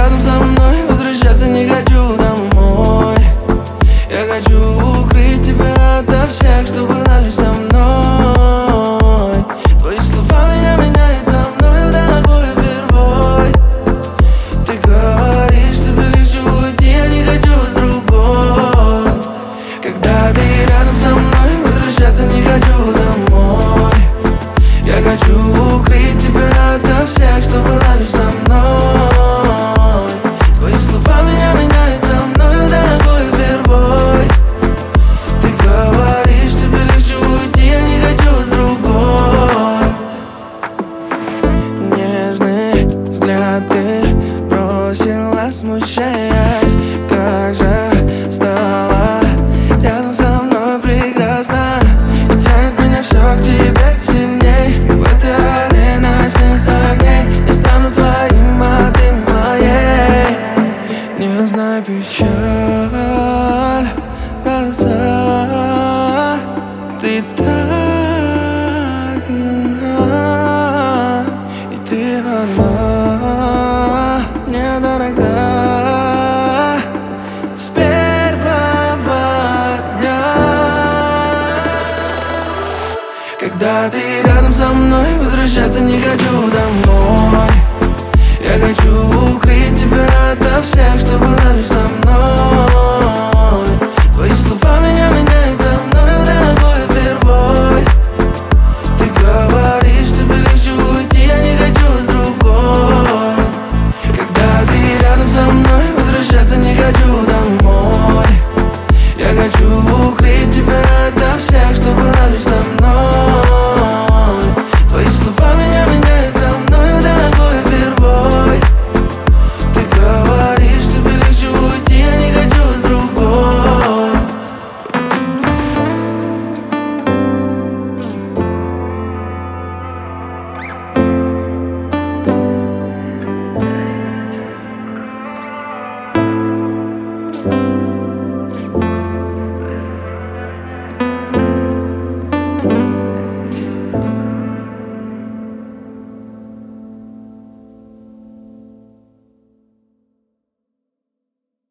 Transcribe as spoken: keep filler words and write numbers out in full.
рядом со мной, возвращаться не хочу домой. Я хочу укрыть тебя ото всех, что была лишь со мной. Твои слова меня меняют, со мною дорогой впервой. Ты говоришь, тебе легче уйти, я не хочу с другой. Когда ты рядом со мной, возвращаться не хочу домой. Я хочу укрыть тебя ото всех, что была лишь со мной. Твои слова меня меняют, со мною дорогой впервой. Ты говоришь, тебе легче уйти, я не хочу с другой. Нежный взгляд ты бросила, смущаясь. Как же стало рядом со мной прекрасно. И тянет меня все к тебе сильней. В этой аллее ночных огней я стану твоим, а ты моей. Не знай печаль в глазах. Ты так иная, и ты одна мне дорога с первого дня. Когда ты рядом со мной, возвращаться не хочу домой. Я хочу укрыть тебя ото всех, что была лишь со мной. Твои слова меня меняют, со мною дорогой впервой.